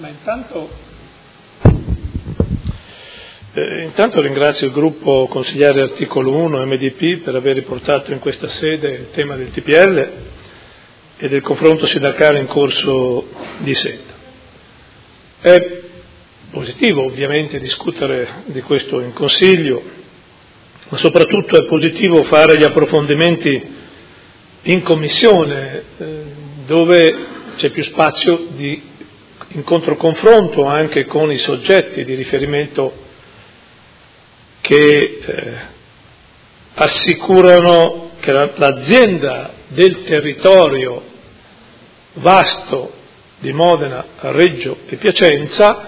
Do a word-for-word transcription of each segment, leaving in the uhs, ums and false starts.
Ma intanto, eh, intanto ringrazio il gruppo consigliare Articolo uno M D P per aver riportato in questa sede il tema del T P L e del confronto sindacale in corso di Seta. È positivo ovviamente discutere di questo in Consiglio, ma soprattutto è positivo fare gli approfondimenti in Commissione, eh, dove c'è più spazio di incontro-confronto anche con i soggetti di riferimento che eh, assicurano che la, l'azienda del territorio vasto di Modena, Reggio e Piacenza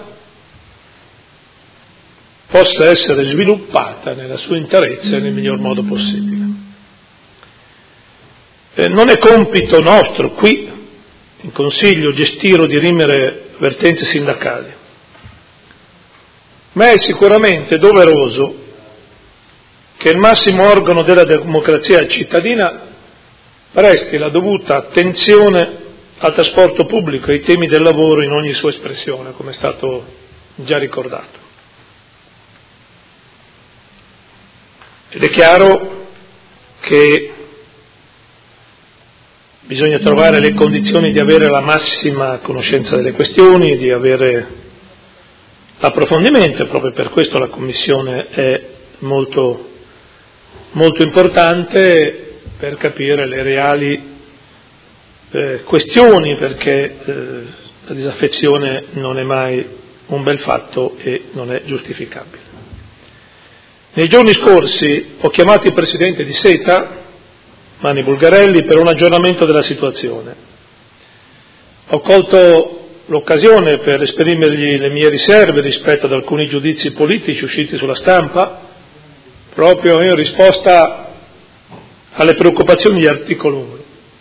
possa essere sviluppata nella sua interezza e nel miglior modo possibile. Eh, non è compito nostro qui in Consiglio gestire o dirimere vertenze sindacali, ma è sicuramente doveroso che il massimo organo della democrazia cittadina presti la dovuta attenzione al trasporto pubblico e ai temi del lavoro in ogni sua espressione, come è stato già ricordato. Ed è chiaro che bisogna trovare le condizioni di avere la massima conoscenza delle questioni, di avere l'approfondimento, e proprio per questo la Commissione è molto, molto importante per capire le reali eh, questioni, perché eh, la disaffezione non è mai un bel fatto e non è giustificabile. Nei giorni scorsi ho chiamato il Presidente di Seta, Mani Bulgarelli, per un aggiornamento della situazione. Ho colto l'occasione per esprimergli le mie riserve rispetto ad alcuni giudizi politici usciti sulla stampa, proprio in risposta alle preoccupazioni di Articolo uno.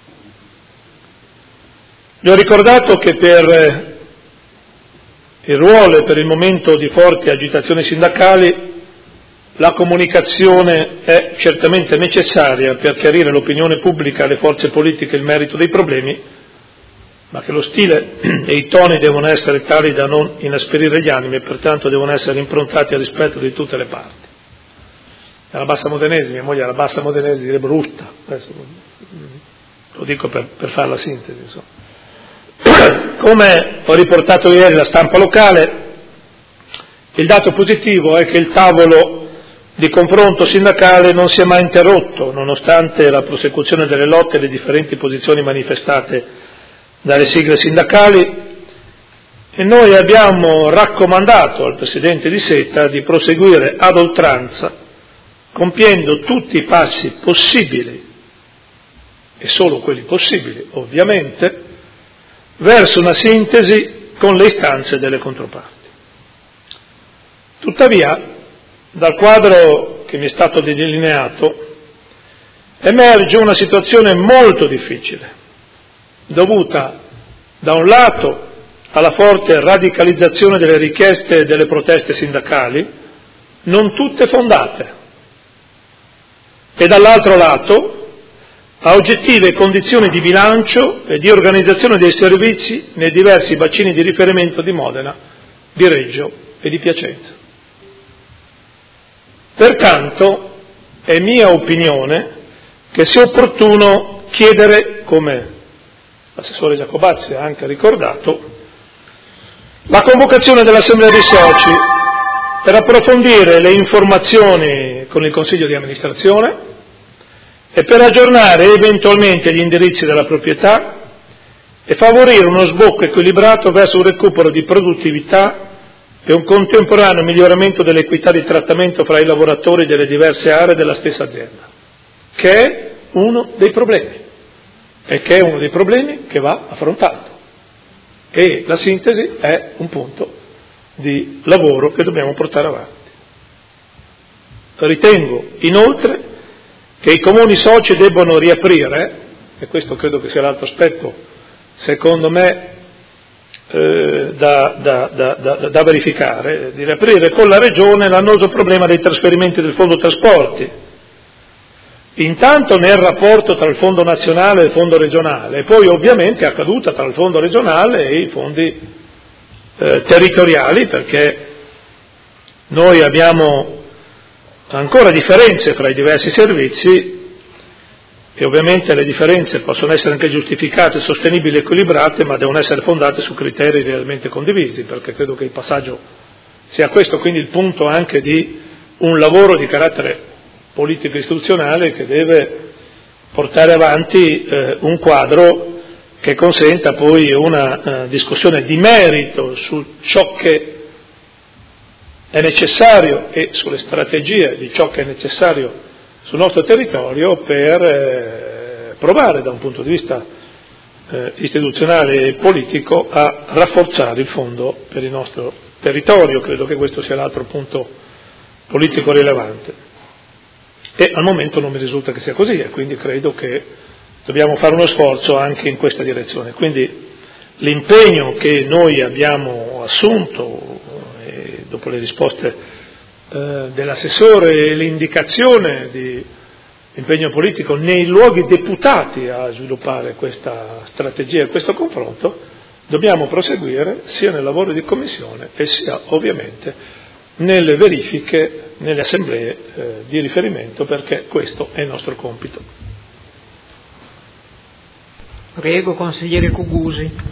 Gli ho ricordato che per il ruolo e per il momento di forti agitazioni sindacali la comunicazione è certamente necessaria per chiarire l'opinione pubblica e alle forze politiche il merito dei problemi, ma che lo stile e i toni devono essere tali da non inasperire gli animi e pertanto devono essere improntati al rispetto di tutte le parti. Alla Bassa Modenese, mia moglie alla Bassa Modenese dire brutta, adesso lo dico per, per fare la sintesi, insomma. Come ho riportato ieri la stampa locale, il dato positivo è che il tavolo di confronto sindacale non si è mai interrotto, nonostante la prosecuzione delle lotte e le differenti posizioni manifestate dalle sigle sindacali, e noi abbiamo raccomandato al Presidente di Seta di proseguire ad oltranza, compiendo tutti i passi possibili, e solo quelli possibili ovviamente, verso una sintesi con le istanze delle controparti. Tuttavia, dal quadro che mi è stato delineato emerge una situazione molto difficile, dovuta da un lato alla forte radicalizzazione delle richieste e delle proteste sindacali, non tutte fondate, e dall'altro lato a oggettive condizioni di bilancio e di organizzazione dei servizi nei diversi bacini di riferimento di Modena, di Reggio e di Piacenza. Pertanto è mia opinione che sia opportuno chiedere, come l'assessore Giacobazzi ha anche ricordato, la convocazione dell'Assemblea dei Soci per approfondire le informazioni con il Consiglio di amministrazione e per aggiornare eventualmente gli indirizzi della proprietà e favorire uno sbocco equilibrato verso un recupero di produttività e un contemporaneo miglioramento dell'equità di trattamento fra i lavoratori delle diverse aree della stessa azienda, che è uno dei problemi, e che è uno dei problemi che va affrontato. E la sintesi è un punto di lavoro che dobbiamo portare avanti. Ritengo inoltre che i comuni soci debbano riaprire, e questo credo che sia l'altro aspetto, secondo me, Eh, da, da, da, da, da verificare, di riaprire con la Regione l'annoso problema dei trasferimenti del Fondo Trasporti, intanto nel rapporto tra il Fondo nazionale e il Fondo regionale, e poi ovviamente a caduta tra il Fondo regionale e i fondi eh, territoriali, perché noi abbiamo ancora differenze fra i diversi servizi e ovviamente le differenze possono essere anche giustificate, sostenibili e equilibrate, ma devono essere fondate su criteri realmente condivisi, perché credo che il passaggio sia questo, quindi il punto anche di un lavoro di carattere politico-istituzionale che deve portare avanti eh, un quadro che consenta poi una eh, discussione di merito su ciò che è necessario e sulle strategie di ciò che è necessario sul nostro territorio per eh, provare da un punto di vista eh, istituzionale e politico a rafforzare il fondo per il nostro territorio. Credo che questo sia l'altro punto politico rilevante e al momento non mi risulta che sia così e quindi credo che dobbiamo fare uno sforzo anche in questa direzione. Quindi l'impegno che noi abbiamo assunto e dopo le risposte eh, dell'assessore e l'indicazione di impegno politico nei luoghi deputati a sviluppare questa strategia e questo confronto, dobbiamo proseguire sia nel lavoro di commissione e sia ovviamente nelle verifiche, nelle assemblee eh, di riferimento, perché questo è il nostro compito. Prego, consigliere Cugusi.